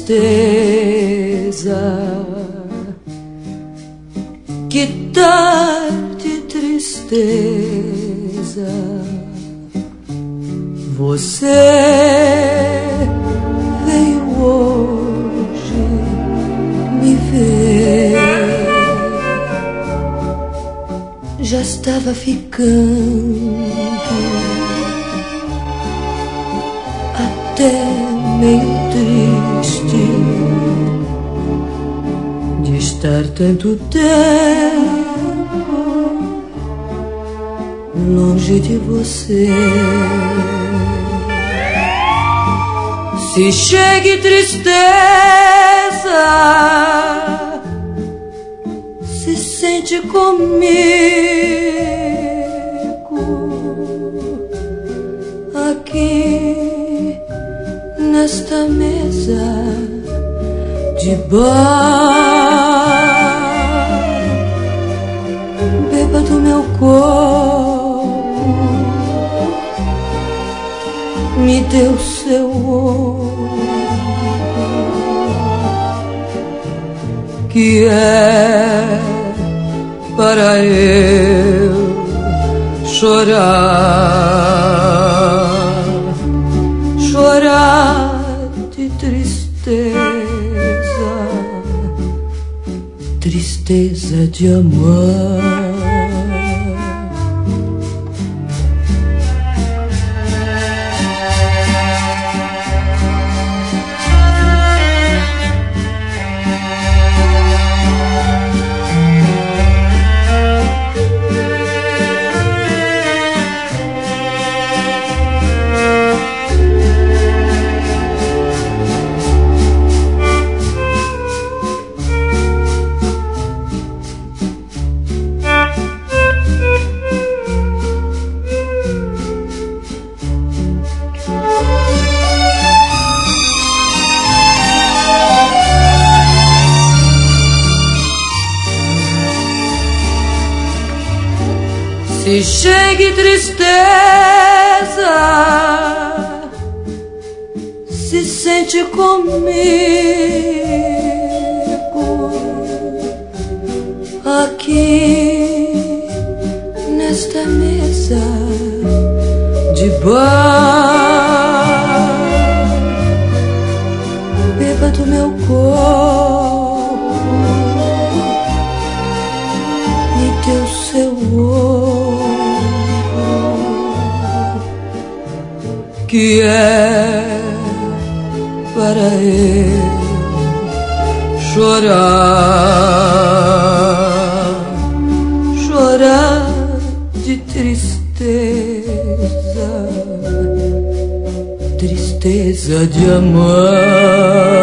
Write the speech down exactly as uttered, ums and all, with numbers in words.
tristeza. Que tarde, tristeza. Você veio hoje me ver. Já estava ficando até meio triste de estar tanto tempo longe de você. Se chega tristeza, se sente comigo aqui nesta mesa de bar. Beba do meu corpo, me dê o seu ombro, que é para eu chorar, chorar de tristeza, tristeza de amor. Se chegue tristeza, se sente comigo aqui nesta mesa de bar. Beba do meu corpo, me dê o seu ouro, que é para eu chorar, chorar de tristeza, tristeza de amor.